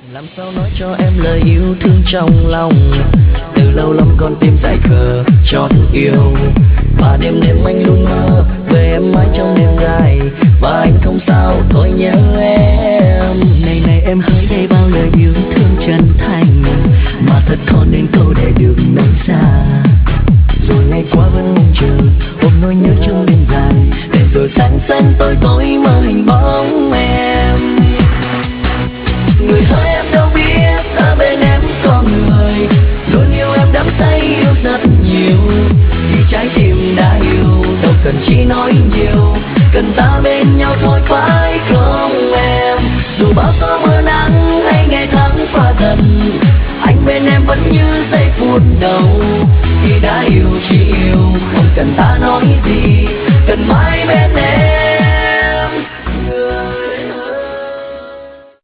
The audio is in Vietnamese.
Làm sao nói cho em lời yêu thương trong lòng, từ lâu lắm con tim dại khờ chót yêu. Và đêm đêm anh luôn mơ về em mãi trong đêm dài, và anh không sao thôi nhớ em. Này này em hỡi đây bao lời yêu thương chân thành, mà thật khó nên câu để được nói ra. Rồi ngày qua vẫn mong chờ ôm nỗi nhớ trong đêm dài, để rồi sáng sáng tôi mơ hình bóng em. Người hỡi em đâu biết ở bên em có người luôn yêu em đắm say yêu rất nhiều. Vì trái tim đã yêu đâu cần chỉ nói nhiều, cần ta bên nhau thôi phải không em? Dù bao gió mưa nắng hay ngày tháng qua dần, anh bên em vẫn như giây phút đầu. Khi đã yêu chỉ yêu không cần ta nói gì, cần mãi bên em.